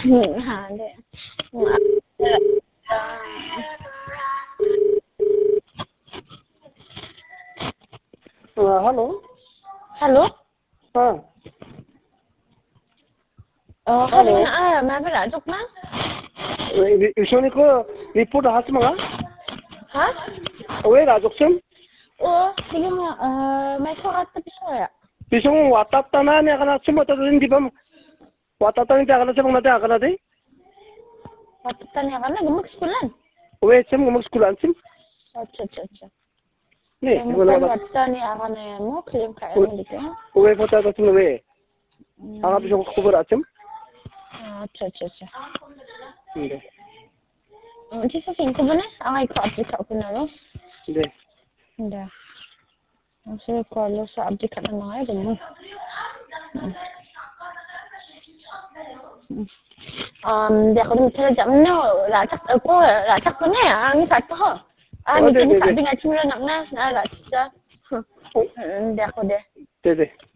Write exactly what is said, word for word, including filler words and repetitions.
hả để 어, 할로? Hello? 어, Ờ, không Hello? nãy mà mới lại chụp mắt. 왜, 유선이 그 리포트 하지 마? Hả? 왜 가족선? Ủa, 지금 어, mấy số hết tiếp rồi ạ. 비송 왔다 갔다 나네 하나 좀 왔다 갔다 디밤 왔다 갔다 하는데 하나 좀 나대 하나 돼? Waktu tanya karena gemuk sebulan. 왜 좀 뭐 스쿨 안 침? Acha, acha, acha. 네, Yang 이거 bukan 나가. waktu tanya karena yang mau klaim kayak gitu. 왜 보다 같은 왜? 아가 비송 커버 아침? Acha, acha, acha. 네. Chị sao xin cô bên ấy? Ang ay ko update ka na lo. 네. Hindi. Ang sige ko lo sa update ka na mga ito mo. Um, dia ko dito jam no, la chắc ở cô la chắc ko nè, ang sa to. Ah, 어, ni 네, kini 네, sa 네. bingat mo na na, na la chắc. Dia ko de. 네, 네.